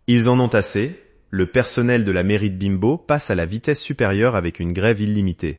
Ils en ont assez, le personnel de la mairie de Bimbo passe à la vitesse supérieure avec une grève illimitée.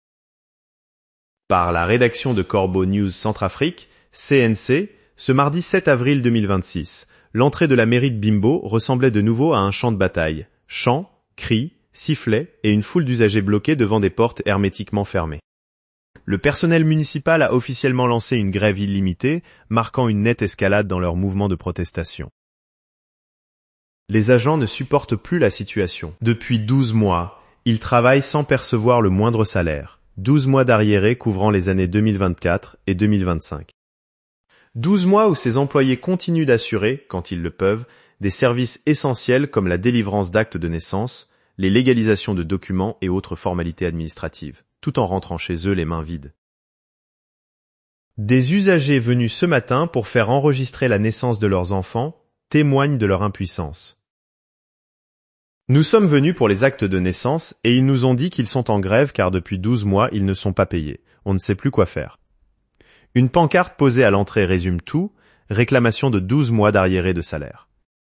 Par la rédaction de Corbeau News Centrafrique, CNC, ce mardi 7 avril 2026, l'entrée de la mairie de Bimbo ressemblait de nouveau à un champ de bataille. Chants, cris, sifflets et une foule d'usagers bloqués devant des portes hermétiquement fermées. Le personnel municipal a officiellement lancé une grève illimitée, marquant une nette escalade dans leur mouvement de protestation. Les agents ne supportent plus la situation. Depuis 12 mois, ils travaillent sans percevoir le moindre salaire. 12 mois d'arriérés couvrant les années 2024 et 2025. 12 mois où ces employés continuent d'assurer, quand ils le peuvent, des services essentiels comme la délivrance d'actes de naissance, les légalisations de documents et autres formalités administratives, tout en rentrant chez eux les mains vides. Des usagers venus ce matin pour faire enregistrer la naissance de leurs enfants témoignent de leur impuissance. Nous sommes venus pour les actes de naissance et ils nous ont dit qu'ils sont en grève car depuis 12 mois ils ne sont pas payés. On ne sait plus quoi faire. Une pancarte posée à l'entrée résume tout, réclamation de 12 mois d'arriérés de salaire.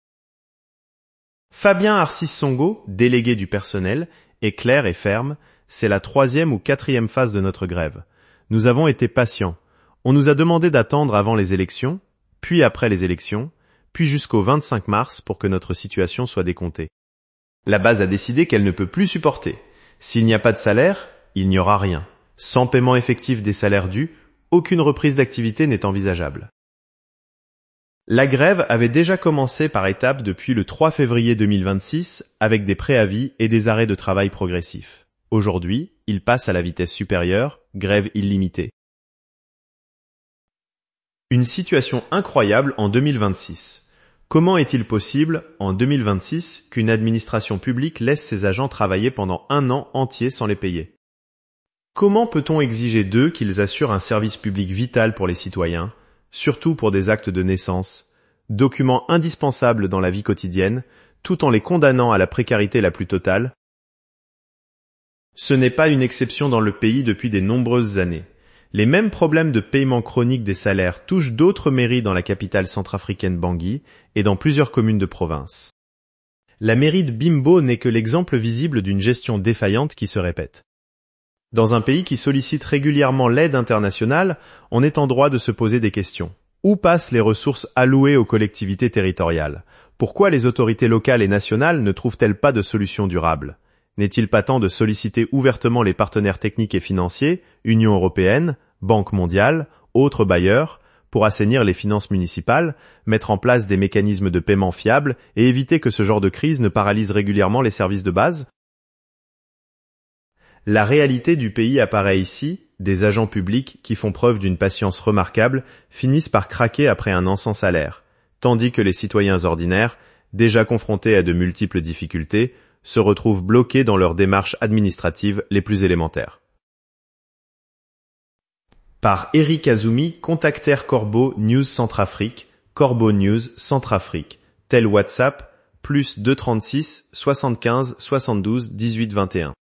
Fabien Arcis-Songo, délégué du personnel, est clair et ferme, c'est la 3e ou 4e phase de notre grève. Nous avons été patients. On nous a demandé d'attendre avant les élections, puis après les élections, puis jusqu'au 25 mars pour que notre situation soit décomptée. La base a décidé qu'elle ne peut plus supporter. S'il n'y a pas de salaire, il n'y aura rien. Sans paiement effectif des salaires dus, aucune reprise d'activité n'est envisageable. La grève avait déjà commencé par étapes depuis le 3 février 2026 avec des préavis et des arrêts de travail progressifs. Aujourd'hui, il passe à la vitesse supérieure, grève illimitée. Une situation incroyable en 2026. Comment est-il possible, en 2026, qu'une administration publique laisse ses agents travailler pendant un an entier sans les payer? Comment peut-on exiger d'eux qu'ils assurent un service public vital pour les citoyens, surtout pour des actes de naissance, documents indispensables dans la vie quotidienne, tout en les condamnant à la précarité la plus totale? Ce n'est pas une exception dans le pays depuis de nombreuses années. Les mêmes problèmes de paiement chronique des salaires touchent d'autres mairies dans la capitale centrafricaine Bangui et dans plusieurs communes de province. La mairie de Bimbo n'est que l'exemple visible d'une gestion défaillante qui se répète. Dans un pays qui sollicite régulièrement l'aide internationale, on est en droit de se poser des questions. Où passent les ressources allouées aux collectivités territoriales? Pourquoi les autorités locales et nationales ne trouvent-elles pas de solutions durables? N'est-il pas temps de solliciter ouvertement les partenaires techniques et financiers, Union européenne, Banque mondiale, autres bailleurs, pour assainir les finances municipales, mettre en place des mécanismes de paiement fiables et éviter que ce genre de crise ne paralyse régulièrement les services de base? La réalité du pays apparaît ici, des agents publics qui font preuve d'une patience remarquable finissent par craquer après un an sans salaire, tandis que les citoyens ordinaires, déjà confrontés à de multiples difficultés, se retrouvent bloqués dans leurs démarches administratives les plus élémentaires. Par Eric Azumi, contactaire Corbeau News Centrafrique, Corbeau News Centrafrique, tel WhatsApp, +236 75 72 18 21.